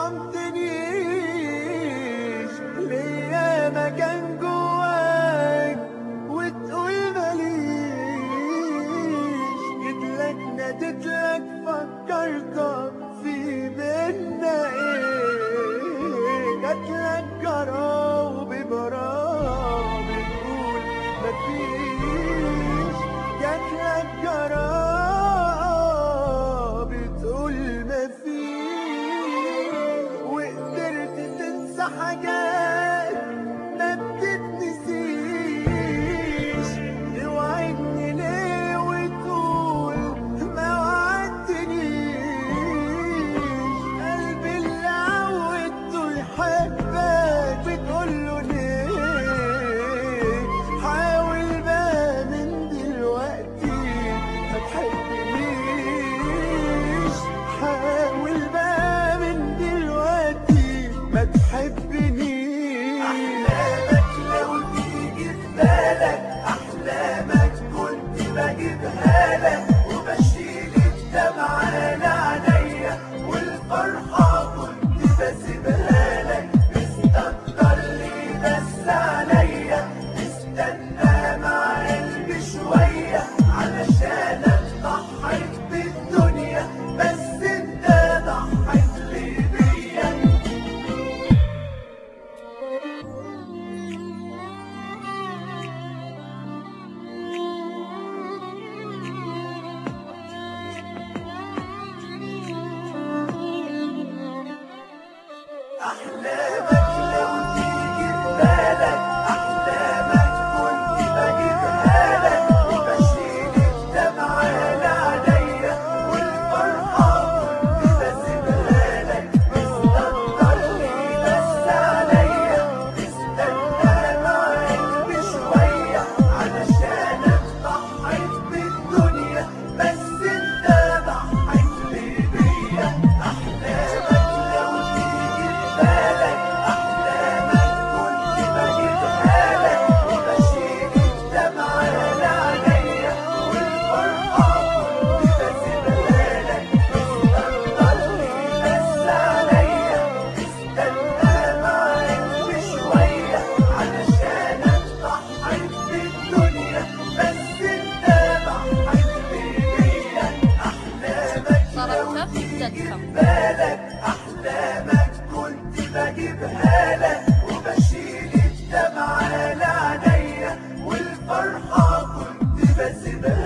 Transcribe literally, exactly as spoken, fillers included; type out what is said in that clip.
حرمتنيش ليا مكان جواك وتقول ماليش. جيتلك ناديتلك فكرتك في بينا ايه، جاتلك جراب براب بتقول مفيش، جاتلك جراب بتقول مفيش. وقدرت تنسى حاجات ما بتتنسيش، توعدني ليه وتقول ما وعدتنيش. قلبي اللي عودته يحبك بتقوله ليه، حاول بقى من دلوقتي ما تحبنيش، حاول بقى من دلوقتي ما تحبنيش. أحلامك لو تيجي في بالك، أحلامك كنت بجيبها لك وبشيل الدمعة على عينيا والفرحة كنت بسيبها لك. مستكتر ليه بس عليا، استنى مع قلبي شوية علشان ضحيت بالدنيا بس انت ضحيت لي بيا. أحلامك لو تيجي في بالك، أحلامك كنت بجيبها لك وبشيل الدمعة على عينيا والفرحة كنت بسيبها لك. مستكتر ليه بس عليا، استنى مع قلبي شوية علشان ضحيت بالدنيا بس انت ضحيت لي بيا. أحلامك لو تيجي في بالك، أحلامك كنت بجيبها لك وبشيل الدمعة على عينيا والفرحة كنت بسيبها لك. مستكتر ليه بس عليا، استنى مع قلبي شوية علشان ضحيت بالدنيا بس انت ضحيت لي بيا. أحلامك لو تيجي في بالك، أحلامك كنت بجيبها لك وبشيل الدمعة على عينيا والفرحة كنت بسيبها